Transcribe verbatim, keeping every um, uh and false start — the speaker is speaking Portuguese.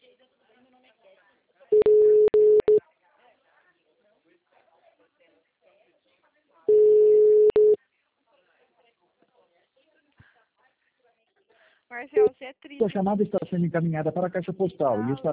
Marcelo, você é triste. Sua chamada está sendo encaminhada para a caixa postal e estará